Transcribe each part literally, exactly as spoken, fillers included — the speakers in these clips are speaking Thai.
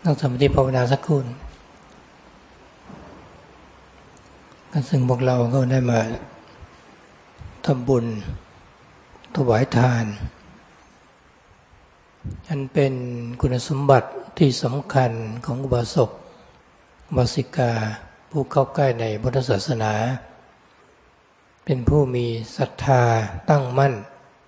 นั่งสมาธิภาวนาสักครู่ก็ซึ่งพวกเราก็ได้มาทำบุญถวายทานอันเป็นคุณสมบัติที่สำคัญของอุบาสกอุบาสิกาผู้เข้าใกล้ในพุทธศาสนาเป็นผู้มีศรัทธาตั้งมั่น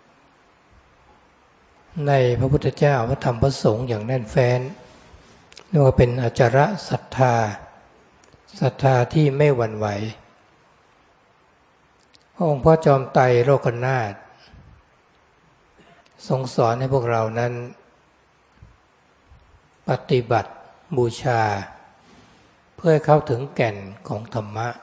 ในพระพุทธเจ้าพระธรรมพระสงฆ์อย่างแน่นแฟ้นเรียกว่าเป็นอจารศรัทธาศรัทธาที่ไม่หวั่นไหวพระองค์พ่อจอมไตรโลกนาถทรงสอนให้พวกเรานั้นปฏิบัติบูชาเพื่อเข้าถึงแก่นของธรรมะ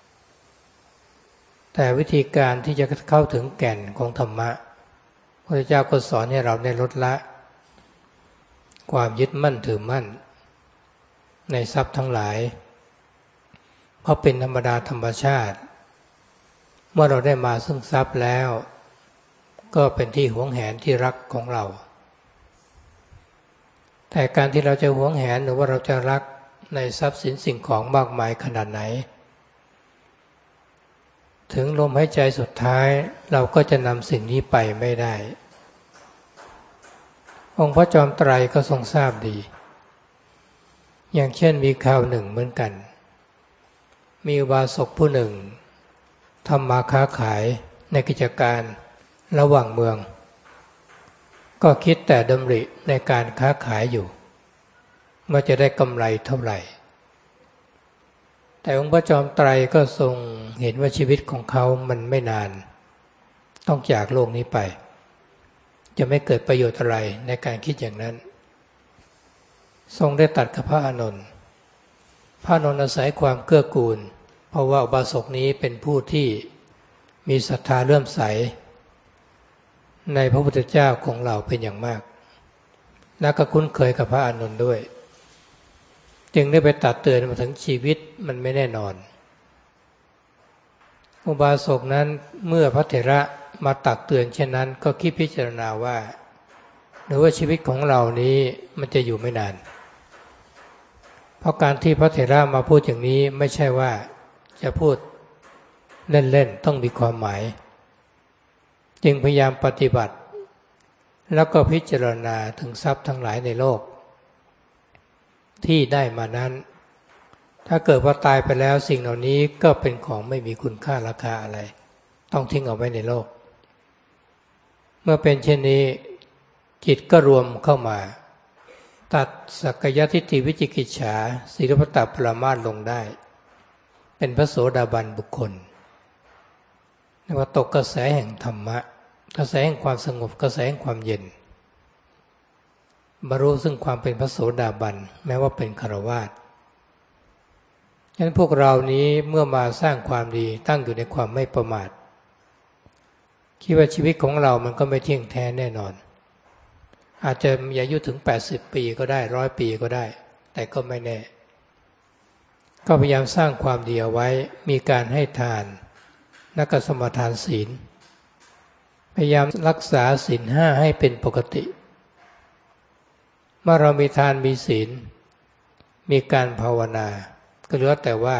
แต่วิธีการที่จะเข้าถึงแก่นของธรรมะพระพุทธเจ้าก็สอนให้เราได้ลดละความยึดมั่นถือมั่นในทรัพย์ทั้งหลายเพราะเป็นธรรมดาธรรมชาติเมื่อเราได้มาซึ่งทรัพย์แล้วก็เป็นที่หวงแหนที่รักของเราแต่การที่เราจะหวงแหนหรือว่าเราจะรักในทรัพย์สินสิ่งของมากมายขนาดไหนถึงลมหายใจสุดท้ายเราก็จะนำสิ่งนี้ไปไม่ได้องค์พระจอมไตรก็ทรงทราบดีอย่างเช่นมีข่าวหนึ่งเหมือนกันมีอุบาสกผู้หนึ่งทำมาค้าขายในกิจการระหว่างเมืองก็คิดแต่ดำริในการค้าขายอยู่ว่าจะได้กำไรเท่าไหร่แต่องค์พระจอมไตรก็ทรงเห็นว่าชีวิตของเขามันไม่นานต้องจากโลกนี้ไปจะไม่เกิดประโยชน์อะไรในการคิดอย่างนั้นทรงได้ตรัสกับพระอานนท์พระอานนท์อาศัยความเกื้อกูลเพราะว่าอุบาสกนี้เป็นผู้ที่มีศรัทธาเลื่อมใสในพระพุทธเจ้าของเราเป็นอย่างมากและก็คุ้นเคยกับพระอานนท์ด้วยจึงได้ไปตักเตือนมาถึงชีวิตมันไม่แน่นอนอุบาสกนั้นเมื่อพระเถระมาตักเตือนเช่นนั้นก็คิดพิจารณาว่าหรือว่าชีวิตของเรานี้มันจะอยู่ไม่นานเพราะการที่พระเถระมาพูดอย่างนี้ไม่ใช่ว่าจะพูดเล่นๆต้องมีความหมายจึงพยายามปฏิบัติแล้วก็พิจารณาถึงทรัพย์ทั้งหลายในโลกที่ได้มานั้นถ้าเกิดว่าตายไปแล้วสิ่งเหล่านี้ก็เป็นของไม่มีคุณค่าราคาอะไรต้องทิ้งเอาไว้ในโลกเมื่อเป็นเช่นนี้จิตก็รวมเข้ามาตัดสักยทิฏฐิวิจิกิจฉาศีลปตปรามาสลงได้เป็นพระโสดาบันบุคคลเรียกว่าตกกระแสแห่งธรรมะกระแสแห่งความสงบกระแสแห่งความเย็นบรรลุซึ่งความเป็นพระโสดาบันแม้ว่าเป็นฆราวาสฉะนั้นพวกเรานี้เมื่อมาสร้างความดีตั้งอยู่ในความไม่ประมาทคิดว่าชีวิตของเรามันก็ไม่เที่ยงแท้แน่นอนอาจจะมีอายุถึงแปดสิบปีก็ได้ร้อยปีก็ได้แต่ก็ไม่แน่ก็พยายามสร้างความดีเอาไว้มีการให้ทานและก็สมาทานศีลพยายามรักษาศีลห้าให้เป็นปกติเมื่อเรามีทานมีศีลมีการภาวนาก็เหลือแต่ว่า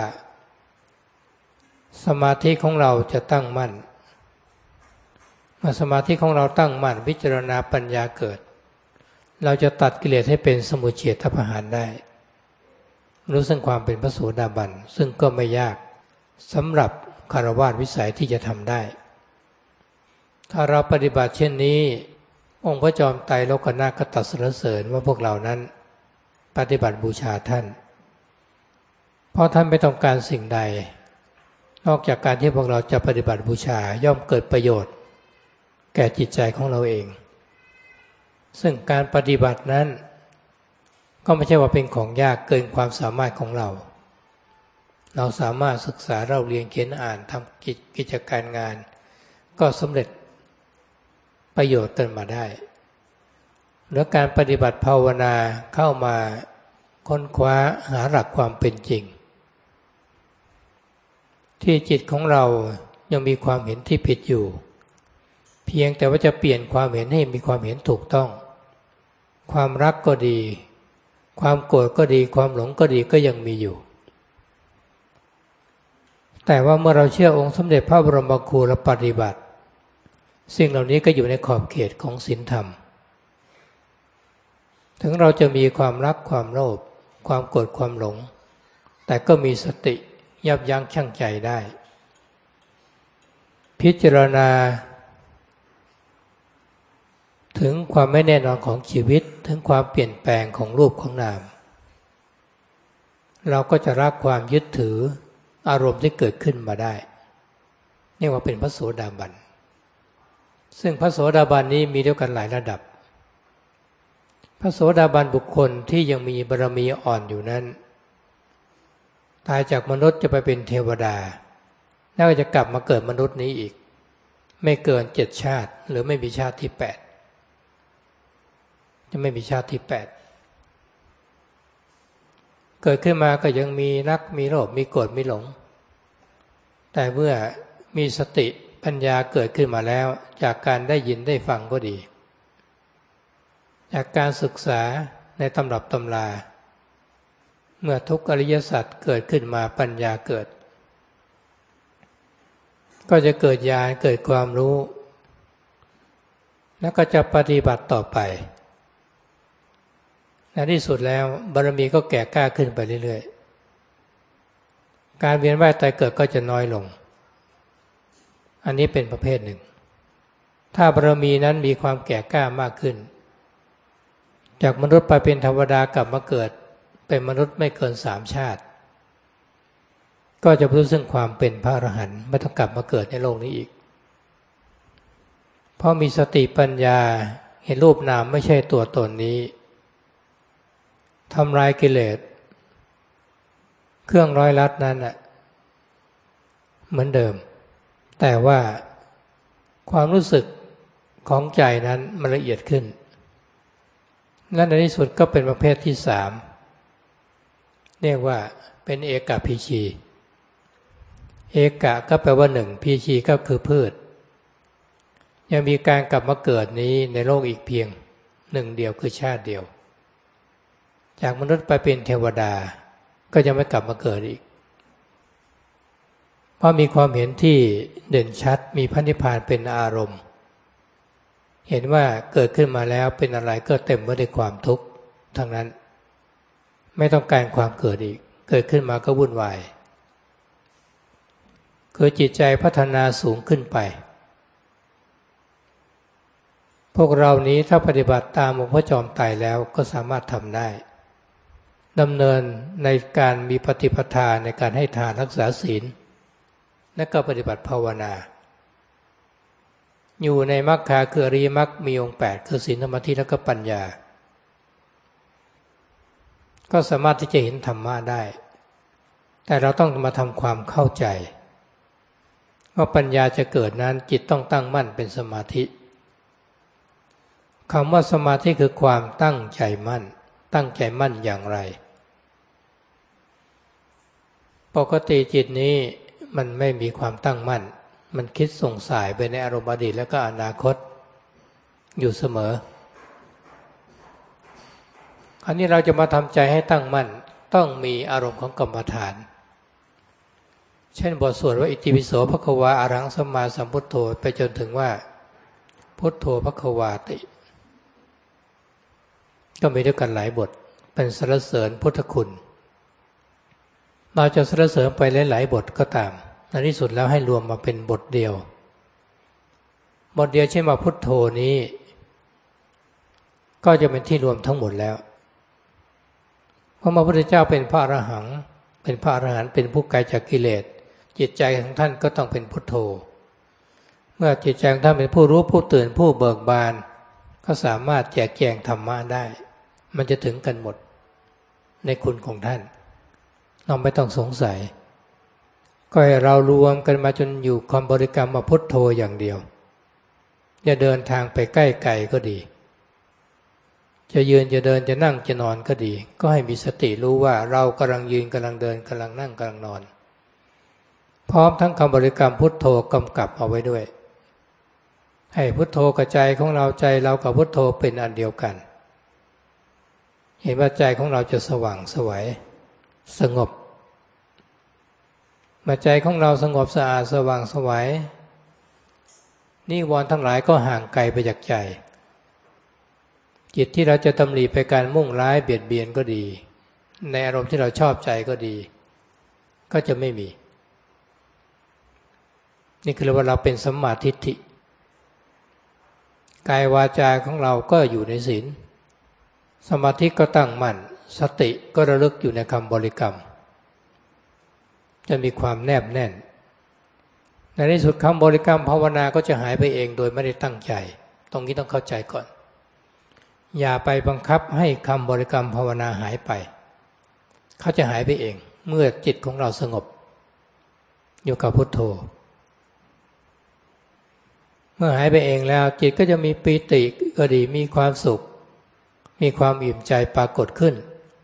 สมาธิของเราจะตั้งมั่นเมื่อสมาธิของเราตั้งมั่นวิจารณาปัญญาเกิดเราจะตัดกิเลสให้เป็นสมุจเฉทประหารได้รู้ซึ่งความเป็นพระโสดาบันซึ่งก็ไม่ยากสำหรับฆราวาสวิสัยที่จะทำได้ถ้าเราปฏิบัติเช่นนี้องค์พระจอมไตรโลกนาถก็ตรัสสรรเสริญว่าพวกเรานั้นปฏิบัติบูชาท่านเพราะท่านไม่ต้องการสิ่งใดนอกจากการที่พวกเราจะปฏิบัติบูชาย่อมเกิดประโยชน์แก่จิตใจของเราเองซึ่งการปฏิบัตินั้นก็ไม่ใช่ว่าเป็นของยากเกินความสามารถของเราเราสามารถศึกษาเราเรียนเขียนอ่านทำกิจกิจการงานก็สำเร็จประโยชน์เติมมาได้หรือการปฏิบัติภาวนาเข้ามาค้นคว้าหาหลักความเป็นจริงที่จิตของเรายังมีความเห็นที่ผิดอยู่เพียงแต่ว่าจะเปลี่ยนความเห็นให้มีความเห็นถูกต้องความรักก็ดีความโกรธก็ดีความหลงก็ดีก็ยังมีอยู่แต่ว่าเมื่อเราเชื่อองค์สมเด็จพระบรมครูและปฏิบัติสิ่งเหล่านี้ก็อยู่ในขอบเขตของศีลธรรมถึงเราจะมีความรักความโลภความโกรธความหลงแต่ก็มีสติยับยั้งชั่งใจได้พิจารณาถึงความไม่แน่นอนของชีวิตถึงความเปลี่ยนแปลงของรูปของนามเราก็จะรับความยึดถืออารมณ์ที่เกิดขึ้นมาได้นี่ว่าเป็นพระโสดาบันซึ่งพระโสดาบันนี้มีด้วยกันหลายระดับพระโสดาบันบุคคลที่ยังมีบารมีอ่อนอยู่นั้นตายจากมนุษย์จะไปเป็นเทวดาแล้วก็จะกลับมาเกิดมนุษย์นี้อีกไม่เกินเจ็ดชาติหรือไม่มีชาติที่แปดจะไม่มีชาติที่แปดเกิดขึ้นมาก็ยังมีรักมีโลภมีโกรธมีหลงแต่เมื่อมีสติปัญญาเกิดขึ้นมาแล้วจากการได้ยินได้ฟังก็ดีจากการศึกษาในตำรับตำราเมื่อทุกอริยสัจเกิดขึ้นมาปัญญาเกิดก็จะเกิดญาณเกิดความรู้แล้วก็จะปฏิบัติต่อไปในที่สุดแล้วบารมีก็แก่กล้าขึ้นไปเรื่อยๆการเวียนว่ายตายเกิดก็จะน้อยลงอันนี้เป็นประเภทหนึ่งถ้าบารมีนั้นมีความแก่กล้ามากขึ้นจากมนุษย์ไปเป็นเทวดากลับมาเกิดเป็นมนุษย์ไม่เกินสามชาติก็จะรู้ซึ่งความเป็นพระอรหันต์ไม่ต้องกลับมาเกิดในโลกนี้อีกเพราะมีสติปัญญาเห็นรูปนามไม่ใช่ตัวตนนี้ทำลายกิเลสเครื่องร้อยลัดนั้นน่ะเหมือนเดิมแต่ว่าความรู้สึกของใจนั้นมันละเอียดขึ้นและในที่สุดก็เป็นประเภทที่สามเรียกว่าเป็นเอกพีชีเอกะก็แปลว่าหนึ่งพีชีก็คือพืชยังมีการกลับมาเกิดนี้ในโลกอีกเพียงหนึ่งเดียวคือชาติเดียวจากมนุษย์ไปเป็นเทวดาก็จะไม่กลับมาเกิดอีกเพราะมีความเห็นที่เด่นชัดมีพระนิพพานเป็นอารมณ์เห็นว่าเกิดขึ้นมาแล้วเป็นอะไรก็เต็มไปด้วยความทุกข์ทั้งนั้นไม่ต้องการความเกิดอีกเกิดขึ้นมาก็วุ่นวายคือจิตใจพัฒนาสูงขึ้นไปพวกเรานี้ถ้าปฏิบัติตามองค์พระจอมไตรแล้วก็สามารถทำได้ดำเนินในการมีปฏิปทาในการให้ทานรักษาศีลและก็ปฏิบัติภาวนาอยู่ในมรรคคืออริยมรรคมีองค์แปดคือศีลสมาธิและก็ปัญญาก็สามารถที่จะเห็นธรรมะได้แต่เราต้องมาทำความเข้าใจว่าปัญญาจะเกิดนั้นจิตต้องตั้งมั่นเป็นสมาธิคำว่าสมาธิคือความตั้งใจมั่นตั้งใจมั่นอย่างไรปกติจิตนี้มันไม่มีความตั้งมั่นมันคิดส่งสายไปในอารมณ์อดีตแล้วก็อนาคตอยู่เสมออันนี้เราจะมาทำใจให้ตั้งมั่นต้องมีอารมณ์ของกรรมฐานเช่นบทสวดว่าอิติปิโสภควาอะระหังสัมมาสัมพุทโธไปจนถึงว่าพุทโธภควาติก็มีด้วยกันหลายบทเป็นสรรเสริญพุทธคุณเราจะสรรเสริญไปหลายๆบทก็ตามในที่สุดแล้วให้รวมมาเป็นบทเดียวบทเดียวเช่นว่าพุทโธนี้ก็จะเป็นที่รวมทั้งหมดแล้วเพราะพระพุทธเจ้าเป็นพระอรหันต์เป็นพระอรหันต์เป็นผู้ไกลจากกิเลสจิตใจของท่านก็ต้องเป็นพุทโธเมื่อจิตใจของท่านเป็นผู้รู้ผู้ตื่นผู้เบิกบานก็สามารถแจกแจงธรรมะได้มันจะถึงกันหมดในคุณของท่านเราไม่ต้องสงสัยก็ให้เรารวมกันมาจนอยู่ความบริกรรมมาพุทโธอย่างเดียวจะเดินทางไปใกล้ไกลก็ดีจะยืนจะเดินจะนั่งจะนอนก็ดีก็ให้มีสติรู้ว่าเรากำลังยืนกำลังเดินกำลังนั่งกำลังนอนพร้อมทั้งคำบริกรรมพุทโธกำกับเอาไว้ด้วยให้พุทโธกับใจของเราใจเรากับพุทโธเป็นอันเดียวกันเห็นว่าใจของเราจะสว่างไสวสงบเมื่อใจของเราสงบสะอาดสว่างไสวนิวรณ์ทั้งหลายก็ห่างไกลไปจากใจจิตที่เราจะตำหนิไปการมุ่งร้ายเบียดเบียนก็ดีในอารมณ์ที่เราชอบใจก็ดีก็จะไม่มีนี่คือว่าเราเป็นสัมมาทิฏฐิกายวาจาของเราก็อยู่ในศีลสมาธิก็ตั้งมั่นสติก็ระลึกอยู่ในคำบริกรรมจะมีความแนบแน่นในที่สุดคำบริกรรมภาวนาก็จะหายไปเองโดยไม่ได้ตั้งใจตรงนี้ต้องเข้าใจก่อนอย่าไปบังคับให้คำบริกรรมภาวนาหายไปเขาจะหายไปเองเมื่อจิตของเราสงบอยู่กับพุทโธเมื่อหายไปเองแล้วจิตก็จะมีปีติก็ดีมีความสุขมีความอิ่มใจปรากฏขึ้น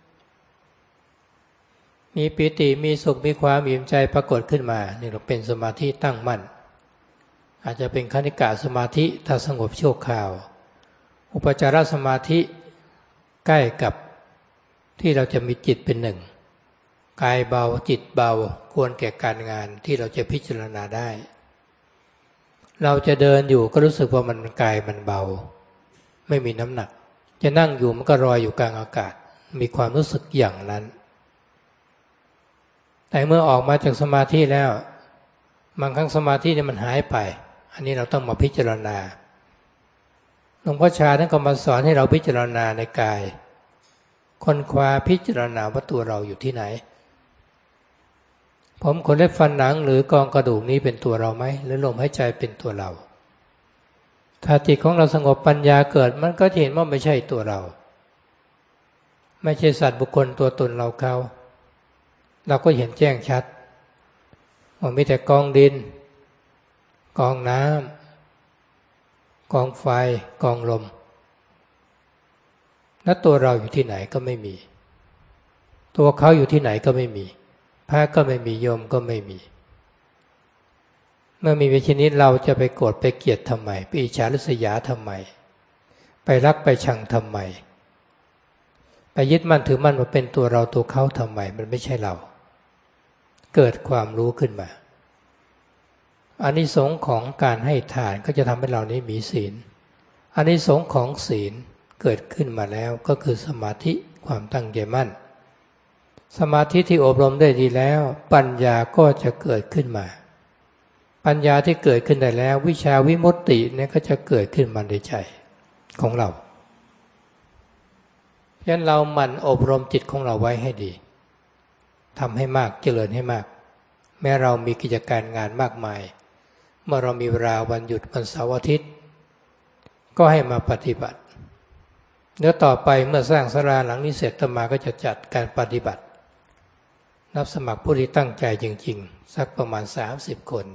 มีปีติมีสุขมีความอิ่มใจปรากฏขึ้นมานี่เราเป็นสมาธิตั้งมั่นอาจจะเป็นคณิกะสมาธิถ้าสงบชั่วคราวอุปจารสมาธิใกล้กับที่เราจะมีจิตเป็นหนึ่งกายเบาจิตเบาควรแก่การงานที่เราจะพิจารณาได้เราจะเดินอยู่ก็รู้สึกว่ามันกายมันเบาไม่มีน้ำหนักจะนั่งอยู่มันก็ลอยอยู่กลางอากาศมีความรู้สึกอย่างนั้นแต่เมื่อออกมาจากสมาธิแล้วบางครั้งสมาธิเนี่ยมันหายไปอันนี้เราต้องมาพิจารณาหลวงพ่อชาท่านก็มาสอนให้เราพิจารณาในกายค้นคว้าพิจารณาว่าตัวเราอยู่ที่ไหนผมขนเล็บฟันหนังหรือกองกระดูกนี้เป็นตัวเราไหมหรือลมหายใจเป็นตัวเราถ้าจิตของเราสงบปัญญาเกิดมันก็เห็นว่าไม่ใช่ตัวเราไม่ใช่สัตว์บุคคลตัวตนเราเขาเราก็เห็นแจ้งชัดว่ามีแต่กองดินกองน้ำกองไฟกองลมและตัวเราอยู่ที่ไหนก็ไม่มีตัวเขาอยู่ที่ไหนก็ไม่มีพระก็ไม่มีโยมก็ไม่มีเมื่อมีวิชินิเราจะไปโกรธไปเกลียดทำไมไปอิจฉาริษยาทำไมไปรักไปชังทำไมไปยึดมั่นถือมั่นว่าเป็นตัวเราตัวเขาทำไมมันไม่ใช่เราเกิดความรู้ขึ้นมาอานิสงส์ของการให้ทานก็จะทำให้เรานี้มีศีลอานิสงส์ของศีลเกิดขึ้นมาแล้วก็คือสมาธิความตั้งใจมั่นสมาธิที่อบรมได้ดีแล้วปัญญาก็จะเกิดขึ้นมาปัญญาที่เกิดขึ้นได้แล้ววิชาวิมุตติเนี่ยก็จะเกิดขึ้นมาในใจของเราเพราะฉะนั้นเราหมั่นอบรมจิตของเราไว้ให้ดีทำให้มากเจริญให้มากแม้เรามีกิจการงานมากมายเมื่อเรามีเวลาวันหยุดวันเสาร์อาทิตย์ก็ให้มาปฏิบัติแล้วต่อไปเมื่อสร้างศาลาหลังนี้เสร็จอาตมาก็จะจัดการปฏิบัติรับสมัครผู้ที่ตั้งใจจริงๆสักประมาณสามสิบคน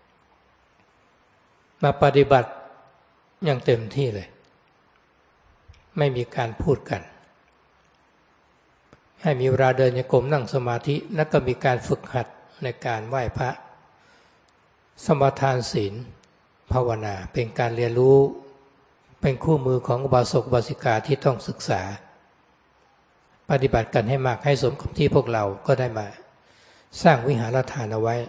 มาปฏิบัติอย่างเต็มที่เลยไม่มีการพูดกันให้มีเวลาเดินโยกมนั่งสมาธิแล้วก็มีการฝึกหัดในการไหว้พระสมาทานศีลภาวนาเป็นการเรียนรู้เป็นคู่มือของอุบาสกอุบาสิกาที่ต้องศึกษาปฏิบัติกันให้มากให้สมกับที่พวกเราก็ได้มาสร้างวิหารทานเอาไว้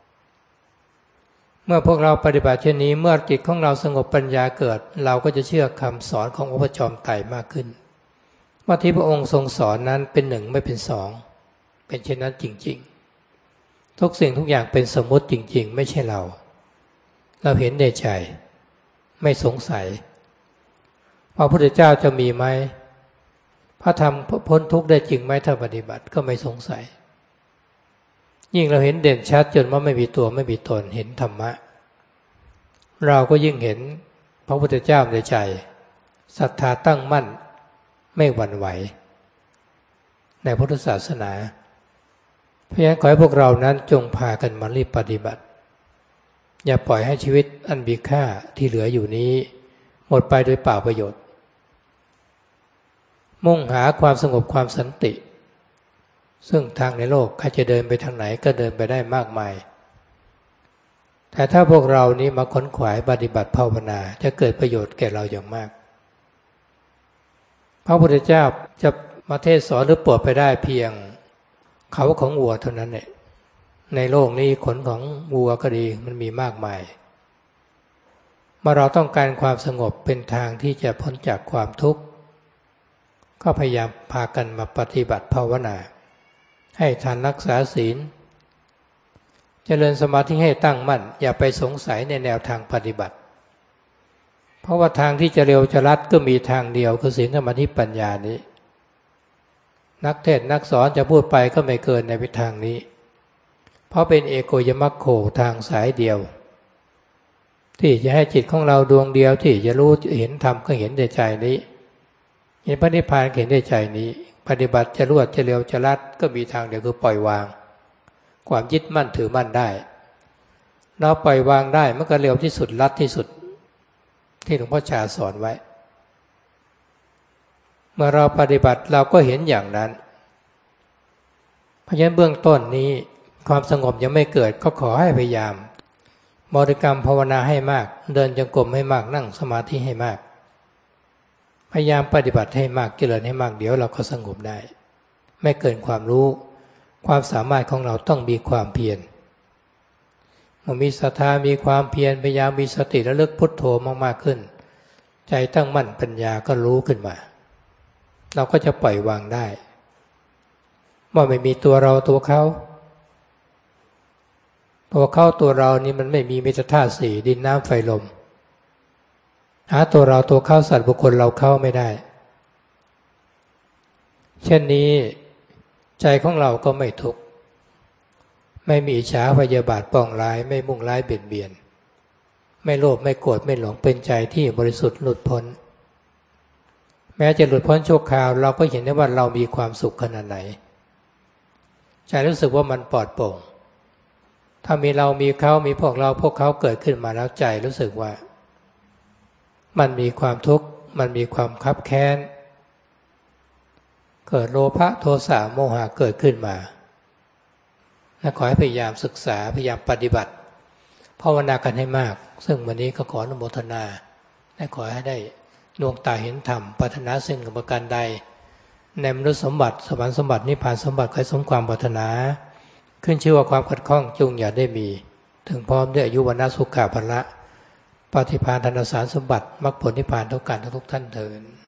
เมื่อพวกเราปฏิบัติเช่นนี้เมื่อจิตของเราสงบปัญญาเกิดเราก็จะเชื่อคำสอนของพระจอมไตรมากขึ้นว่าที่พระองค์ทรงสอนนั้นเป็นหนึ่งไม่เป็นสองเป็นเช่นนั้นจริงๆทุกสิ่งทุกอย่างเป็นสมมติจริงๆไม่ใช่เราเราเห็นในใจไม่สงสัยพระพุทธเจ้าจะมีไหมพระธรรมพ้นทุกข์ได้จริงไหมถ้าปฏิบัติก็ไม่สงสัยยิ่งเราเห็นเด่นชัดจนว่าไม่มีตัวไม่มีตนเห็นธรรมะเราก็ยิ่งเห็นพระพุทธเจ้าในใจศรัทธาตั้งมั่นไม่หวั่นไหวในพุทธศาสนาเพราะฉะนั้นขอให้พวกเรานั้นจงพากันมารีบปฏิบัติอย่าปล่อยให้ชีวิตอันมีค่าที่เหลืออยู่นี้หมดไปโดยเปล่าประโยชน์มุ่งหาความสงบความสันติซึ่งทางในโลกใครจะเดินไปทางไหนก็เดินไปได้มากมายแต่ถ้าพวกเรานี้มาค้นขวายปฏิบัติภาวนาจะเกิดประโยชน์แก่เราอย่างมากพระพุทธเจ้าจะมาเทศสอนหรือโปรดไปได้เพียงเขาของวัวเท่านั้นเนี่ยในโลกนี้ขนของวัวก็ดีมันมีมากมายเมื่อเราต้องการความสงบเป็นทางที่จะพ้นจากความทุกข์ก็พยายามพากันมาปฏิบัติภาวนาให้ทานรักษาศีลเจริญสมาธิให้ตั้งมั่นอย่าไปสงสัยในแนวทางปฏิบัติเพราะว่าทางที่จะเร็วจะลัดก็มีทางเดียวคือศีลสมาธิปัญญานี้นักเทศน์นักสอนจะพูดไปก็ไม่เกินในวิธีทางนี้เพราะเป็นเอโกยมัคโคทางสายเดียวที่จะให้จิตของเราดวงเดียวที่จะรู้เห็นธรรมก็เห็นในใจนี้เห็นพระนิพพานเห็นในใจนี้ปฏิบัติจะรวดจะเร็วจะลัดก็มีทางเดียวคือปล่อยวางความยึดมั่นถือมั่นได้เราปล่อยวางได้มันก็เร็วที่สุดลัดที่สุดที่หลวงพ่อชาสอนไว้เมื่อเราปฏิบัติเราก็เห็นอย่างนั้นเพราะฉะนั้นเบื้องต้นนี้ความสงบยังไม่เกิดก็ขอให้พยายามบริกรรมภาวนาให้มากเดินจงกรมให้มากนั่งสมาธิให้มากพยายามปฏิบัติให้มากเจริญให้มากเดี๋ยวเราก็สงบได้ไม่เกินความรู้ความสามารถของเราต้องมีความเพียรเมื่อมีศรัทธามีความเพียรพยายามมีสติระลึกพุทโธมากๆขึ้นใจตั้งมั่นปัญญาก็รู้ขึ้นมาเราก็จะปล่อยวางได้ว่าไม่มีตัวเราตัวเขาตัวเขาตัวเรานี่มันไม่มีมิตรธาตุสี่ดินน้ำไฟลมหาตัวเราตัวเขาสัตว์บุคคลเราเข้าไม่ได้เช่นนี้ใจของเราก็ไม่ทุกข์ไม่มีอิจฉาพยาบาทปองร้ายไม่มุ่งร้ายเบียดเบียนไม่โลภไม่โกรธไม่หลงเป็นใจที่บริสุทธิ์หลุดพ้นแม้จะหลุดพ้นชั่วคราวเราก็เห็นได้ว่าเรามีความสุขขนาดไหนใจรู้สึกว่ามันปลอดโปร่งถ้ามีเรามีเขามีพวกเราพวกเขาเกิดขึ้นมาแล้วใจรู้สึกว่ามันมีความทุกข์มันมีความคับแค้นเกิดโลภะโทสะโมหะเกิดขึ้นมาและขอให้พยายามศึกษาพยายามปฏิบัติภาวนากันให้มากซึ่งวันนี้ก็ขออนุโมทนาและขอให้ได้ดวงตาเห็นธรรมปรารถนาสิ่งประการใดในมนุษย์สมบัติสวรรค์สมบัตินิพพานสมบัติใครสมความปรารถนาขึ้นชื่อว่าความขัดข้องจงอย่าได้มีถึงพร้อมด้วยอายุวรรณสุขะพละปฏิภาณธนสารสมบัติมรรคผลนิพพานทุกการทุกท่านเถิด